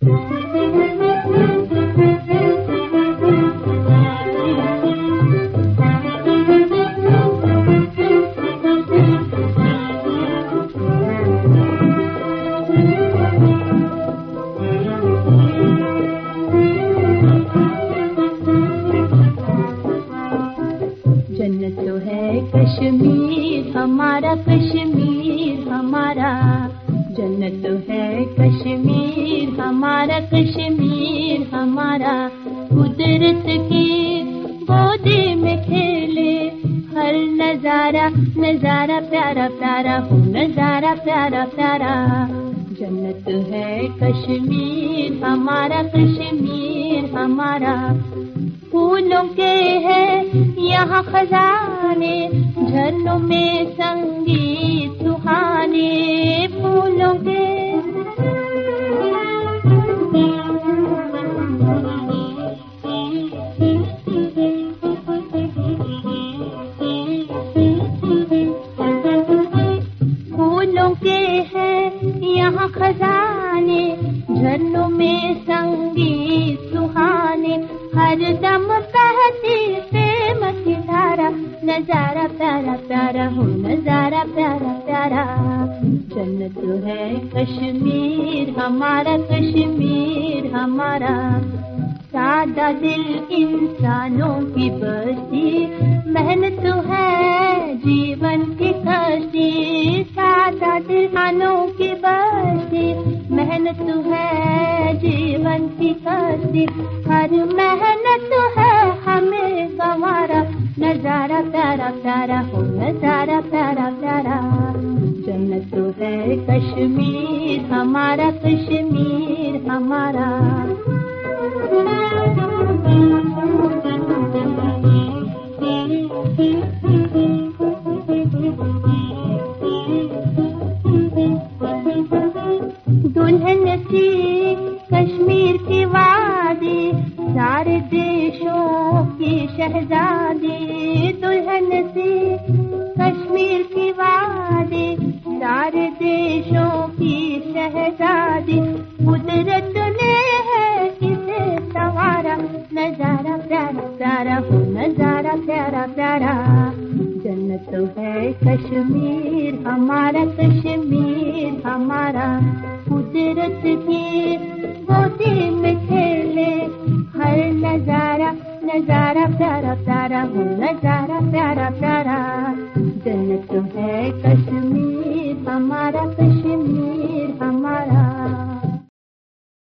کشمیر ہمارا کشمیر ہمارا، جنت ہے کشمیر ہمارا کشمیر ہمارا، قدرت کی گودی میں کھیلے ہر نظارہ نظارہ پیارا پیارا ہو نظارہ پیارا پیارا، جنت ہے کشمیر ہمارا کشمیر ہمارا، پھولوں کے ہیں یہاں خزانے، جھرنوں میں سنگیت سہانے، پھولوں کے پھولوں کے ہیں یہاں خزانے، جھرنوں میں سنگیت سہانے، ہر دم بہتی پریم کی دھارا، نظارہ پیارا پیارا ہو نظارہ پیارا پیارا، جنت ہے کشمیر ہمارا کشمیر ہمارا، سادہ دل انسانوں کی بستی، محنت ہے جیون کی کشتی، سادہ دل انسانوں کی بستی، محنت ہے جیون کی کشتی، ہر محنت ہے ہمیں گوارا، نظارہ پیارا پیارا ہو نظارہ پیارا پیارا، جنت ہے کشمیر ہمارا کشمیر ہمارا، دلہن سی کشمیر کی وادی، سارے دیشوں کی شہزادی، دلہن سی کشمیر کی وادی، سارے دیشوں کی شہزادی، قدرت نے ہے اسے سنوارا، نظارہ پیارا پیارا ہو نظارہ پیارا پیارا، جنت ہے کشمیر ہمارا کشمیر ہمارا، قدرت کی گودی میں کھیلے ہر نظارہ نظارہ پیارا پیارا ہو نظارہ پیارا پیارا۔